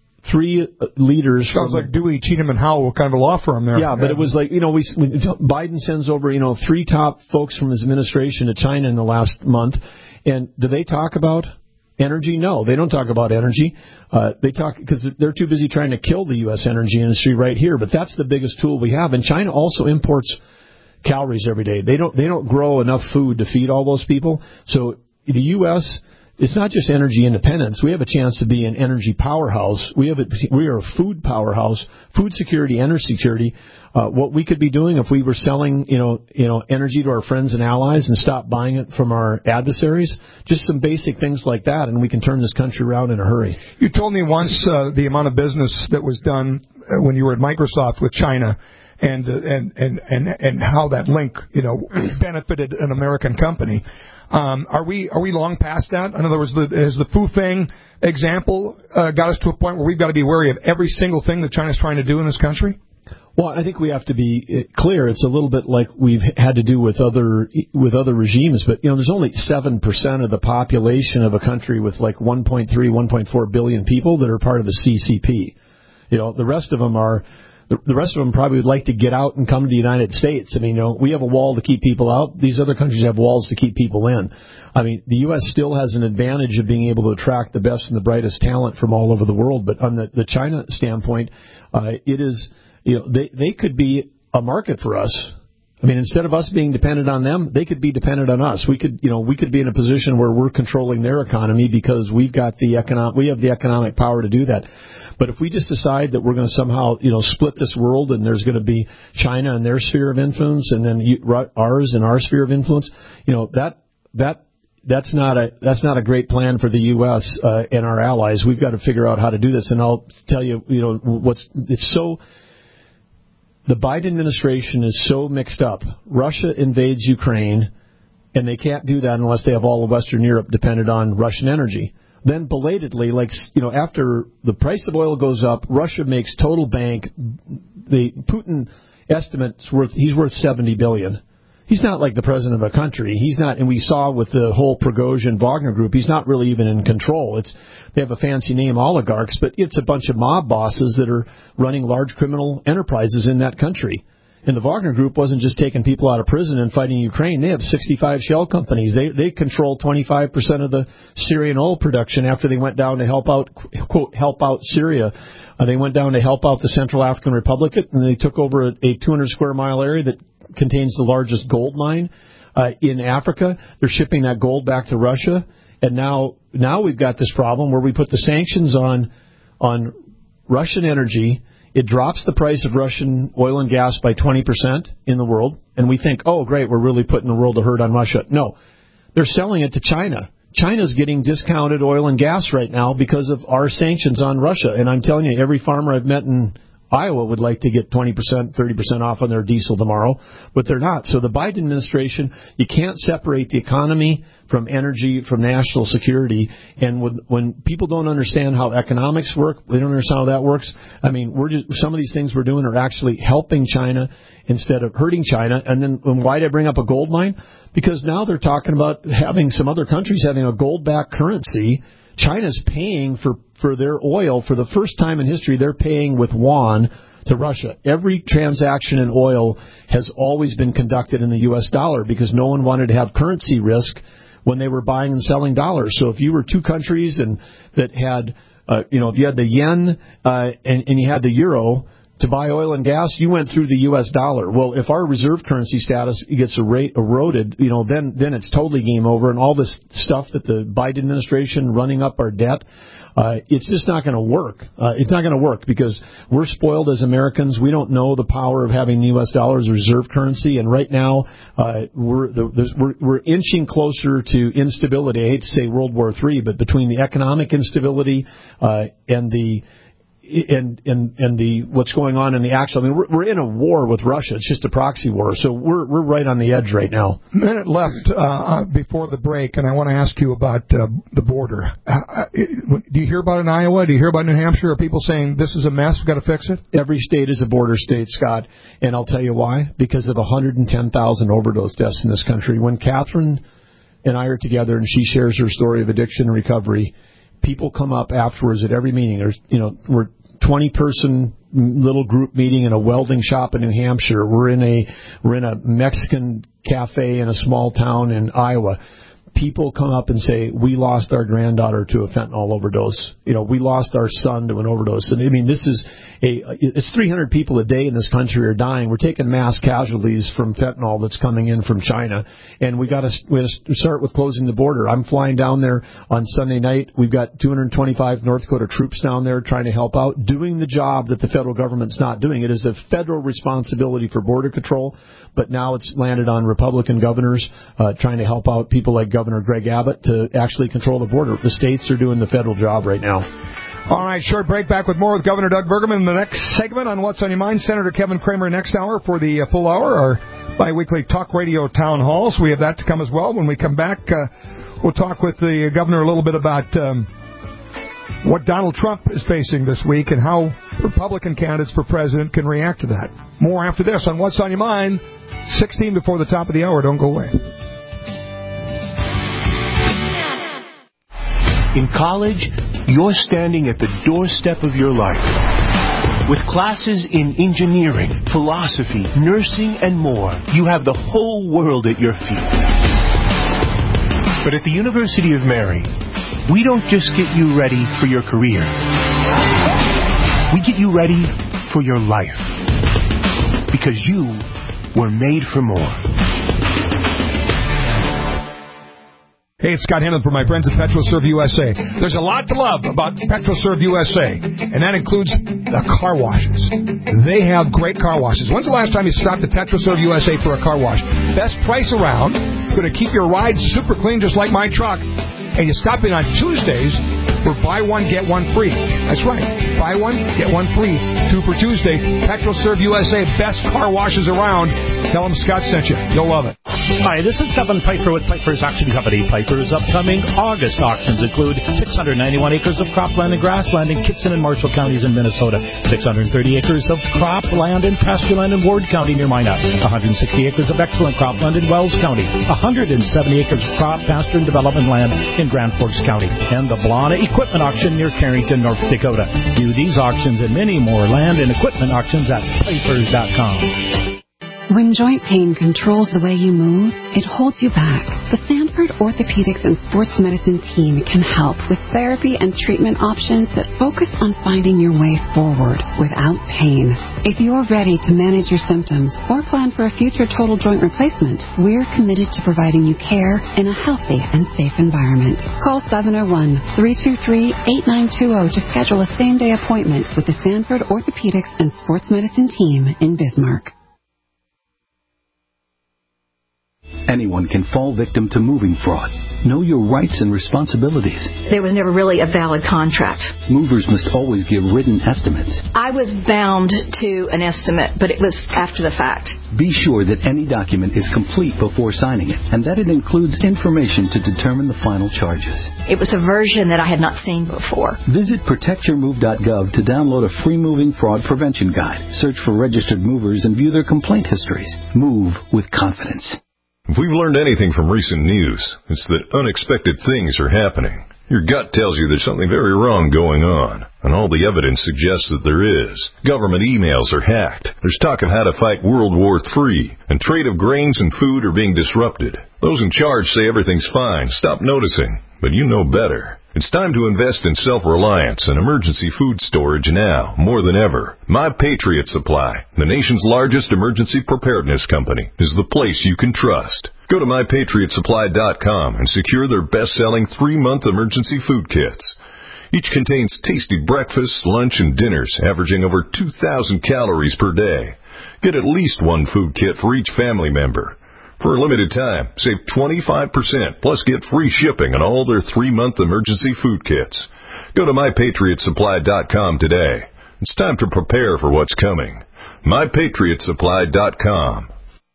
Three leaders. Sounds like Dewey, Cheatham, and Howell, kind of a law firm there. Yeah, but it was like, you know, we, Biden sends over, you know, three top folks from his administration to China in the last month. And do they talk about energy? No, they don't talk about energy. Uh, they talk because they're too busy trying to kill the U S energy industry right here. But that's the biggest tool we have. And China also imports calories every day. They don't, they don't grow enough food to feed all those people. So the U S, it's not just energy independence. We have a chance to be an energy powerhouse. We have a, we are a food powerhouse, food security, energy security. Uh, what we could be doing if we were selling, you know, you know, energy to our friends and allies and stop buying it from our adversaries. Just some basic things like that, and we can turn this country around in a hurry. You told me once uh, the amount of business that was done uh, when you were at Microsoft with China. And, uh, and and and and how that link, you know, benefited an American company. Um, are we are we long past that? In other words, the, has the Fufeng example uh, got us to a point where we've got to be wary of every single thing that China's trying to do in this country? Well, I think we have to be clear. It's a little bit like we've had to do with other with other regimes, but you know, there's only seven percent of the population of a country with like one point three, one point four billion people that are part of the C C P. You know, the rest of them are. The rest of them probably would like to get out and come to the United States. I mean, you know, we have a wall to keep people out. These other countries have walls to keep people in. I mean, the U S still has an advantage of being able to attract the best and the brightest talent from all over the world. But on the, the China standpoint, uh, it is, you know, they, they could be a market for us. I mean, instead of us being dependent on them, they could be dependent on us. We could, you know, we could be in a position where we're controlling their economy because we've got the economic, we have the economic power to do that. But if we just decide that we're going to somehow, you know, split this world and there's going to be China and their sphere of influence and then you, ours and our sphere of influence, you know, that that that's not a that's not a great plan for the U S uh, and our allies. We've got to figure out how to do this. And I'll tell you, you know, what's it's so. The Biden administration is so mixed up. Russia invades Ukraine, and they can't do that unless they have all of Western Europe dependent on Russian energy. Then belatedly, like, you know, after the price of oil goes up, Russia makes total bank. The Putin estimate's worth, he's worth seventy billion dollars. He's not like the president of a country. He's not, and we saw with the whole Prigozhin Wagner group, he's not really even in control. It's they have a fancy name, oligarchs, but it's a bunch of mob bosses that are running large criminal enterprises in that country. And the Wagner group wasn't just taking people out of prison and fighting Ukraine. They have sixty-five shell companies. They they control twenty-five percent of the Syrian oil production after they went down to help out, quote, help out Syria. Uh, they went down to help out the Central African Republic, and they took over a, a two hundred square mile area that contains the largest gold mine uh, in Africa. They're shipping that gold back to Russia. And now now we've got this problem where we put the sanctions on on Russian energy. It drops the price of Russian oil and gas by twenty percent in the world. And we think, oh, great, we're really putting the world to hurt on Russia. No, they're selling it to China. China's getting discounted oil and gas right now because of our sanctions on Russia. And I'm telling you, every farmer I've met in Iowa would like to get twenty percent, thirty percent off on their diesel tomorrow, but they're not. So the Biden administration, you can't separate the economy from energy, from national security. And when, when people don't understand how economics work, they don't understand how that works. I mean, we're just, some of these things we're doing are actually helping China instead of hurting China. And then and why did I bring up a gold mine? Because now they're talking about having some other countries having a gold-backed currency. China's paying for, for their oil. For the first time in history, they're paying with yuan to Russia. Every transaction in oil has always been conducted in the U S dollar because no one wanted to have currency risk when they were buying and selling dollars. So if you were two countries and that had, uh, you know, if you had the yen uh, and, and you had the euro to buy oil and gas, you went through the U S dollar. Well, if our reserve currency status gets eroded, you know, then then it's totally game over. And all this stuff that the Biden administration running up our debt, uh, it's just not going to work. Uh, it's not going to work because we're spoiled as Americans. We don't know the power of having the U S dollar as reserve currency. And right now, uh, we're, the, we're we're inching closer to instability. I hate to say World War Three, but between the economic instability uh, and the And, and and the what's going on in the actual, I mean, we're, we're in a war with Russia. It's just a proxy war, so we're we're right on the edge right now. A minute left uh, before the break, and I want to ask you about uh, the border. Uh, do you hear about it in Iowa? Do you hear about New Hampshire? Are people saying this is a mess? We've got to fix it? Every state is a border state, Scott, and I'll tell you why. Because of one hundred ten thousand overdose deaths in this country. When Catherine and I are together, and she shares her story of addiction and recovery, people come up afterwards at every meeting. There's, you know, we're twenty person little group meeting in a welding shop in New Hampshire. We're in a we're in a Mexican cafe in a small town in Iowa. People come up and say, we lost our granddaughter to a fentanyl overdose. You know, we lost our son to an overdose. And I mean, this is a, it's three hundred people a day in this country are dying. We're taking mass casualties from fentanyl that's coming in from China. And we got to, we got to start with closing the border. I'm flying down there on Sunday night. We've got two hundred twenty-five North Dakota troops down there trying to help out, doing the job that the federal government's not doing. It is a federal responsibility for border control, but now it's landed on Republican governors uh, trying to help out people like Governor Governor Greg Abbott to actually control the border. The states are doing the federal job right now. All right, short break. Back with more with Governor Doug Burgum in the next segment on What's on Your Mind. Senator Kevin Cramer next hour for the uh, full hour, our bi-weekly talk radio town halls. We have that to come as well. When we come back, uh, we'll talk with the governor a little bit about um, what Donald Trump is facing this week and how Republican candidates for president can react to that. More after this on What's on Your Mind, sixteen before the top of the hour. Don't go away. In college, you're standing at the doorstep of your life. With classes in engineering, philosophy, nursing, and more, you have the whole world at your feet. But at the University of Mary, we don't just get you ready for your career. We get you ready for your life. Because you We're made for more. Hey, it's Scott Hanlon for my friends at PetroServe U S A. There's a lot to love about PetroServe U S A, and that includes the car washes. They have great car washes. When's the last time you stopped at PetroServe U S A for a car wash? Best price around. Going to keep your ride super clean just like my truck. And you stop in on Tuesdays for buy one, get one free. That's right. Buy one, get one free. Two for Tuesday. PetroServe U S A, best car washes around. Tell them Scott sent you. You'll love it. Hi, this is Kevin Piper with Piper's Auction Company. Piper's upcoming August auctions include six hundred ninety-one acres of cropland and grassland in Kitson and Marshall counties in Minnesota, six hundred thirty acres of cropland and pastureland in Ward County near Minot, one hundred sixty acres of excellent cropland in Wells County, one hundred seventy acres of crop, pasture, and development land in Grand Forks County, and the Blana Equipment Auction near Carrington, North Dakota. View these auctions and many more land and equipment auctions at Pipers dot com. When joint pain controls the way you move, it holds you back. The Sanford Orthopedics and Sports Medicine team can help with therapy and treatment options that focus on finding your way forward without pain. If you're ready to manage your symptoms or plan for a future total joint replacement, we're committed to providing you care in a healthy and safe environment. Call seven oh one, three two three, eight nine two zero to schedule a same-day appointment with the Sanford Orthopedics and Sports Medicine team in Bismarck. Anyone can fall victim to moving fraud. Know your rights and responsibilities. There was never really a valid contract. Movers must always give written estimates. I was bound to an estimate, but it was after the fact. Be sure that any document is complete before signing it, and that it includes information to determine the final charges. It was a version that I had not seen before. Visit protect your move dot gov to download a free moving fraud prevention guide. Search for registered movers and view their complaint histories. Move with confidence. If we've learned anything from recent news, it's that unexpected things are happening. Your gut tells you there's something very wrong going on, and all the evidence suggests that there is. Government emails are hacked. There's talk of how to fight World War Three, and trade of grains and food are being disrupted. Those in charge say everything's fine. Stop noticing, but you know better. It's time to invest in self-reliance and emergency food storage now, more than ever. My Patriot Supply, the nation's largest emergency preparedness company, is the place you can trust. Go to my patriot supply dot com and secure their best-selling three-month emergency food kits. Each contains tasty breakfasts, lunch, and dinners, averaging over two thousand calories per day. Get at least one food kit for each family member. For a limited time, save twenty-five percent, plus get free shipping on all their three-month emergency food kits. Go to my patriot supply dot com today. It's time to prepare for what's coming. my patriot supply dot com.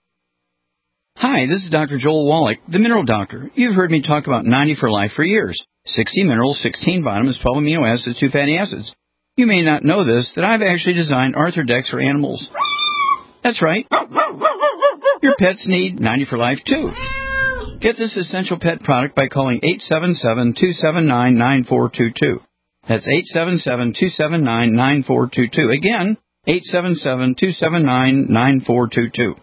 Hi, this is Doctor Joel Wallach, the Mineral Doctor. You've heard me talk about ninety for Life for years. sixty minerals, sixteen vitamins, twelve amino acids, two fatty acids. You may not know this, that I've actually designed Arthrodex for animals. That's right. Your pets need ninety for Life, too. Get this essential pet product by calling eight seven seven, two seven nine, nine four two two. That's eight seven seven, two seven nine, nine four two two. Again, eight seven seven, two seven nine, nine four two two.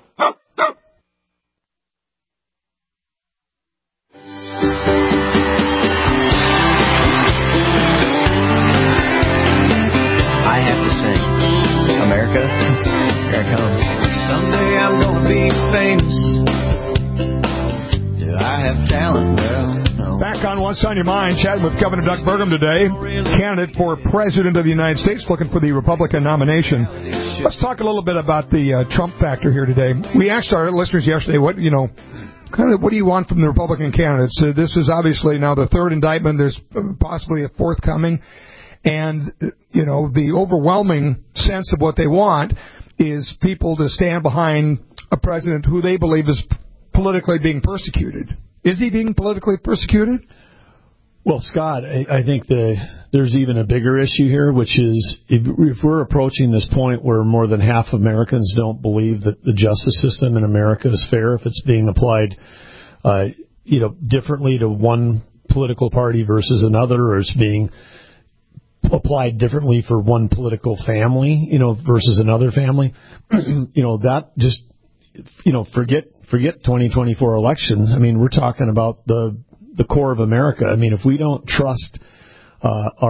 I have to sing. America, here I come. Someday I'm gonna be famous. Do I have talent? Well, no. Back on What's on Your Mind, chatting with Governor Doug Burgum today, candidate for President of the United States, looking for the Republican nomination. Let's talk a little bit about the uh, Trump factor here today. We asked our listeners yesterday, what you know, kind of what do you want from the Republican candidates? Uh, this is obviously now the third indictment. There's possibly a fourth coming. And, you know, the overwhelming sense of what they want is people to stand behind a president who they believe is politically being persecuted. Is he being politically persecuted? Well, Scott, I, I think the, there's even a bigger issue here, which is if, if we're approaching this point where more than half of Americans don't believe that the justice system in America is fair, if it's being applied, uh, you know, differently to one political party versus another, or it's being applied differently for one political family, you know, versus another family, you know, that just, you know, forget forget twenty twenty-four election. I mean, we're talking about the the core of America. I mean, if we don't trust uh, our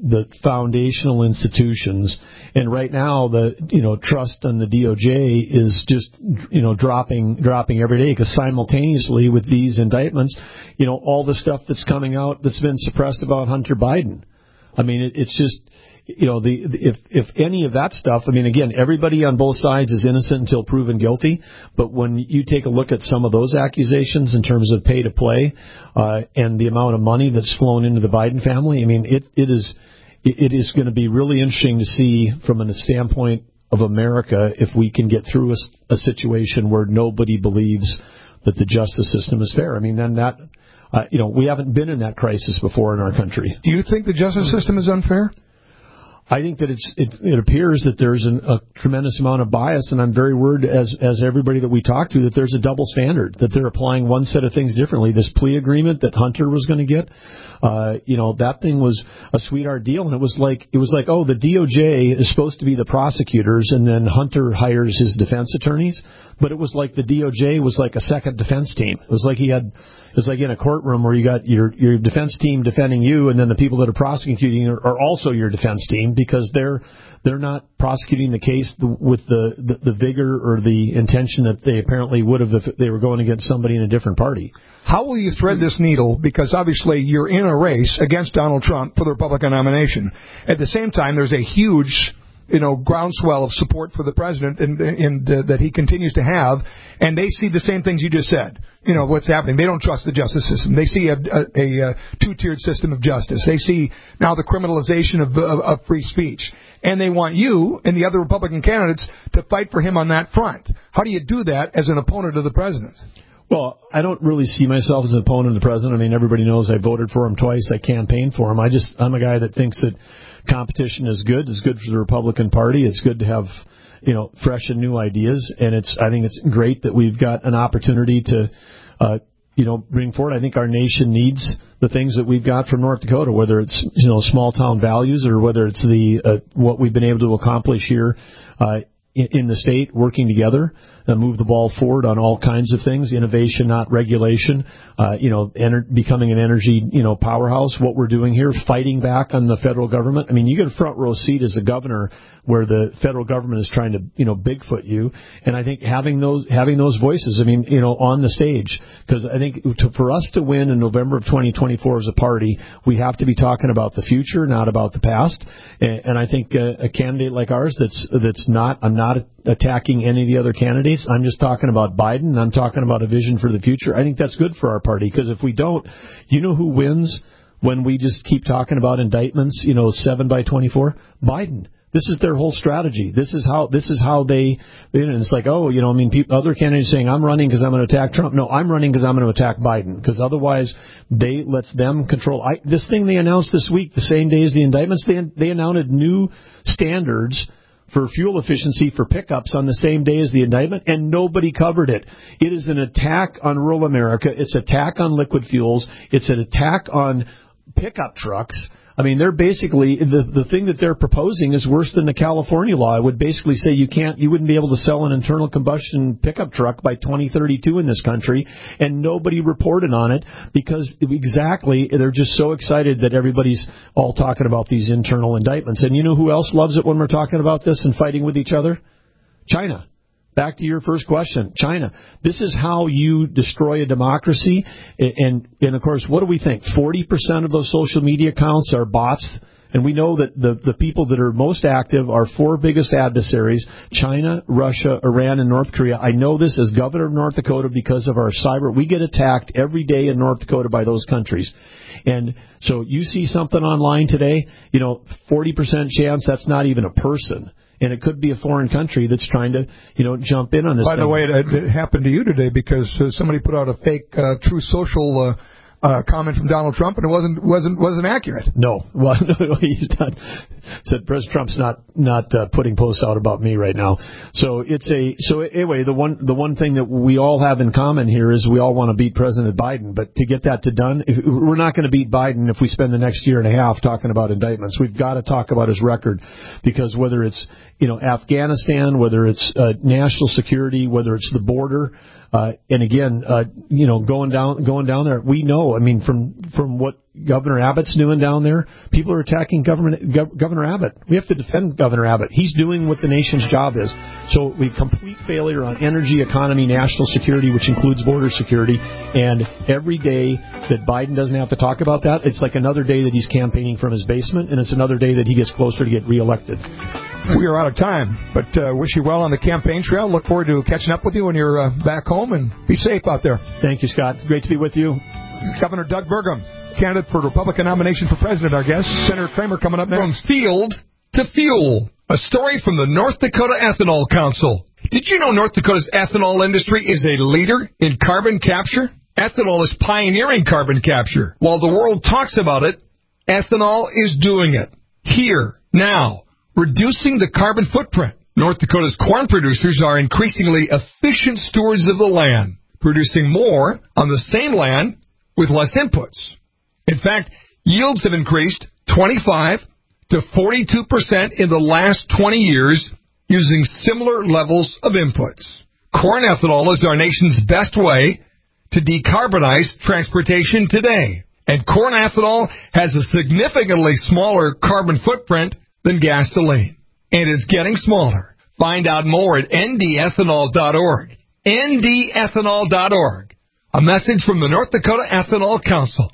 the foundational institutions. And right now, the you know trust on the D O J is just you know dropping dropping every day, because simultaneously with these indictments, you know all the stuff that's coming out that's been suppressed about Hunter Biden. I mean, it, it's just. You know, the, the if if any of that stuff, I mean, again, everybody on both sides is innocent until proven guilty. But when you take a look at some of those accusations in terms of pay to play uh, and the amount of money that's flown into the Biden family, I mean, it it is it is going to be really interesting to see from a standpoint of America if we can get through a, a situation where nobody believes that the justice system is fair. I mean, then that uh, you know, we haven't been in that crisis before in our country. Do you think the justice system is unfair? I think that it's, it, it appears that there's an, a tremendous amount of bias, and I'm very worried, as as everybody that we talk to, that there's a double standard, that they're applying one set of things differently. This plea agreement that Hunter was going to get, uh, you know, that thing was a sweetheart deal, and it was like it was like, oh, the D O J is supposed to be the prosecutors, and then Hunter hires his defense attorneys, but it was like the D O J was like a second defense team. It was like he had. It's like in a courtroom where you got your your defense team defending you, and then the people that are prosecuting are, are also your defense team, because they're they're not prosecuting the case with the, the, the vigor or the intention that they apparently would have if they were going against somebody in a different party. How will you thread this needle? Because obviously you're in a race against Donald Trump for the Republican nomination. At the same time, there's a huge you know, groundswell of support for the president and, and uh, that he continues to have, and they see the same things you just said. You know, what's happening. They don't trust the justice system. They see a, a, a, a two-tiered system of justice. They see now the criminalization of, of, of free speech. And they want you and the other Republican candidates to fight for him on that front. How do you do that as an opponent of the president? Well, I don't really see myself as an opponent of the president. I mean, everybody knows I voted for him twice. I campaigned for him. I just, I'm a guy that thinks that competition is good. It's good for the Republican Party. It's good to have, you know, fresh and new ideas. And it's, I think it's great that we've got an opportunity to, uh, you know, bring forward. I think our nation needs the things that we've got from North Dakota, whether it's, you know, small town values or whether it's the, uh, what we've been able to accomplish here, uh, in, in the state, working together, uh, move the ball forward on all kinds of things, innovation, not regulation, uh, you know, ener- becoming an energy, you know, powerhouse, what we're doing here, fighting back on the federal government. I mean, you get a front row seat as a governor where the federal government is trying to, you know, Bigfoot you. And I think having those, having those voices, I mean, you know, on the stage, because I think to, for us to win in November of twenty twenty-four as a party, we have to be talking about the future, not about the past. And, and I think a, a candidate like ours that's, that's not, I'm not attacking any of the other candidates. I'm just talking about Biden, and I'm talking about a vision for the future. I think that's good for our party, because if we don't, you know who wins when we just keep talking about indictments, you know, seven by twenty-four? Biden. This is their whole strategy. This is how this is how they, you know, it's like, oh, you know, I mean, people, other candidates saying, I'm running because I'm going to attack Trump. No, I'm running because I'm going to attack Biden, because otherwise they lets them control. I, this thing they announced this week, the same day as the indictments, they, they announced new standards for fuel efficiency for pickups on the same day as the indictment, and nobody covered it. It is an attack on rural America. It's an attack on liquid fuels. It's an attack on pickup trucks. I mean, they're basically, the the thing that they're proposing is worse than the California law. It would basically say you can't, you wouldn't be able to sell an internal combustion pickup truck by twenty thirty-two in this country, and nobody reported on it because exactly, they're just so excited that everybody's all talking about these internal indictments. And you know who else loves it when we're talking about this and fighting with each other? China. Back to your first question, China. This is how you destroy a democracy. And, and of course, what do we think? forty percent of those social media accounts are bots. And we know that the, the people that are most active, our four biggest adversaries, China, Russia, Iran, and North Korea. I know this as governor of North Dakota because of our cyber. We get attacked every day in North Dakota by those countries. And so you see something online today, you know, forty percent chance that's not even a person. And it could be a foreign country that's trying to, you know, jump in on this. By thing. the way, it, it happened to you today because uh, somebody put out a fake uh, True Social uh, uh, comment from Donald Trump, and it wasn't wasn't wasn't accurate. No, well, no, he's not. Said President Trump's not not uh, putting posts out about me right now. So it's a so anyway. The one the one thing that we all have in common here is we all want to beat President Biden. But to get that to done, if, we're not going to beat Biden if we spend the next year and a half talking about indictments. We've got to talk about his record, because whether it's you know Afghanistan, whether it's uh, national security, whether it's the border. Uh, and again, uh, you know, going down, going down there, we know, I mean, from, from what Governor Abbott's doing down there, people are attacking government, Gov- Governor Abbott. We have to defend Governor Abbott. He's doing what the nation's job is. So we have complete failure on energy, economy, national security, which includes border security. And every day that Biden doesn't have to talk about that, it's like another day that he's campaigning from his basement, and it's another day that he gets closer to get reelected. We are out of time, but uh, wish you well on the campaign trail. Look forward to catching up with you when you're uh, back home, and be safe out there. Thank you, Scott. Great to be with you. Governor Doug Burgum, candidate for Republican nomination for president, our guest. Senator Kramer coming up next. From field to fuel, a story from the North Dakota Ethanol Council. Did you know North Dakota's ethanol industry is a leader in carbon capture? Ethanol is pioneering carbon capture. While the world talks about it, ethanol is doing it. Here, now. Reducing the carbon footprint. North Dakota's corn producers are increasingly efficient stewards of the land, producing more on the same land with less inputs. In fact, yields have increased twenty-five to forty-two percent in the last twenty years using similar levels of inputs. Corn ethanol is our nation's best way to decarbonize transportation today. And corn ethanol has a significantly smaller carbon footprint than gasoline, and is getting smaller. Find out more at N D ethanol dot org. N D ethanol dot org. A message from the North Dakota Ethanol Council.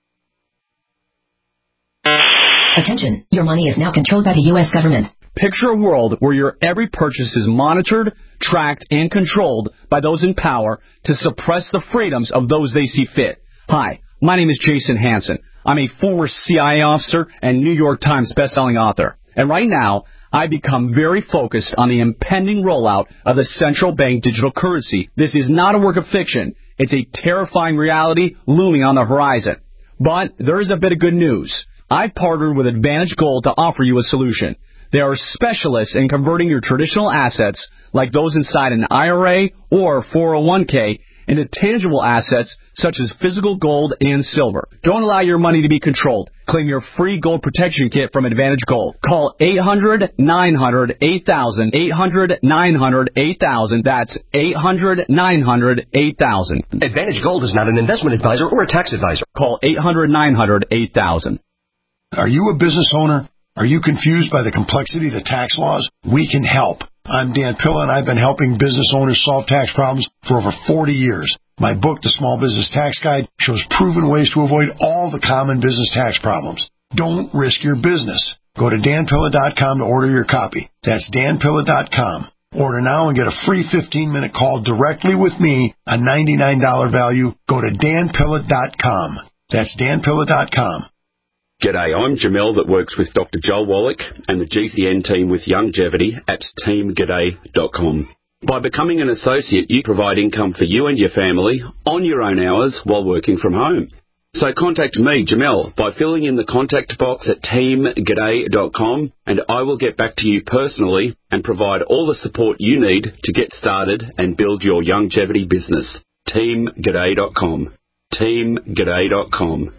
Attention, your money is now controlled by the U S government. Picture a world where your every purchase is monitored, tracked, and controlled by those in power to suppress the freedoms of those they see fit. Hi, my name is Jason Hansen. I'm a former C I A officer and New York Times bestselling author. And right now, I become very focused on the impending rollout of the central bank digital currency. This is not a work of fiction. It's a terrifying reality looming on the horizon. But there is a bit of good news. I've partnered with Advantage Gold to offer you a solution. They are specialists in converting your traditional assets, like those inside an I R A or four oh one k, into tangible assets such as physical gold and silver. Don't allow your money to be controlled. Claim your free gold protection kit from Advantage Gold. Call eight hundred, nine hundred, eight thousand, eight hundred, nine hundred, eight thousand. That's eight hundred, nine hundred, eight thousand. Advantage Gold is not an investment advisor or a tax advisor. Call eight hundred, nine hundred, eight thousand. Are you a business owner? Are you confused by the complexity of the tax laws? We can help. I'm Dan Pilla, and I've been helping business owners solve tax problems for over forty years. My book, The Small Business Tax Guide, shows proven ways to avoid all the common business tax problems. Don't risk your business. Go to dan pilla dot com to order your copy. That's dan pilla dot com. Order now and get a free fifteen-minute call directly with me, a ninety-nine dollars value. Go to dan pilla dot com. That's dan pilla dot com. G'day, I'm Jamel that works with Doctor Joel Wallach and the G C N team with Longevity at team g'day dot com. By becoming an associate, you provide income for you and your family on your own hours while working from home. So contact me, Jamel, by filling in the contact box at team g'day dot com, and I will get back to you personally and provide all the support you need to get started and build your longevity business. team g'day dot com. team g'day dot com.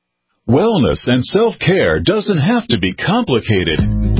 Wellness and self-care doesn't have to be complicated.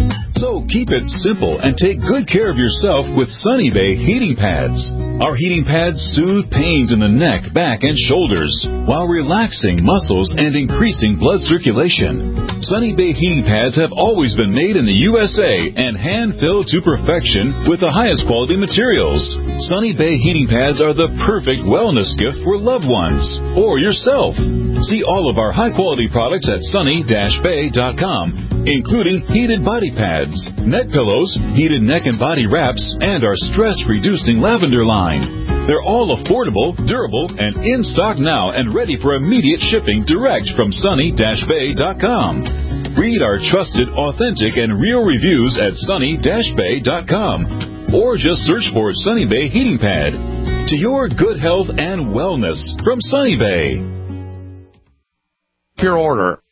So keep it simple and take good care of yourself with Sunny Bay heating pads. Our heating pads soothe pains in the neck, back, and shoulders while relaxing muscles and increasing blood circulation. Sunny Bay heating pads have always been made in the U S A and hand-filled to perfection with the highest quality materials. Sunny Bay heating pads are the perfect wellness gift for loved ones or yourself. See all of our high-quality products at sunny dash bay dot com, including heated body pads, neck pillows, heated neck and body wraps, and our stress-reducing lavender line. They're all affordable, durable, and in stock now and ready for immediate shipping direct from sunny dash bay dot com. Read our trusted, authentic, and real reviews at sunny dash bay dot com, or just search for Sunny Bay Heating Pad. To your good health and wellness from Sunny Bay. Your order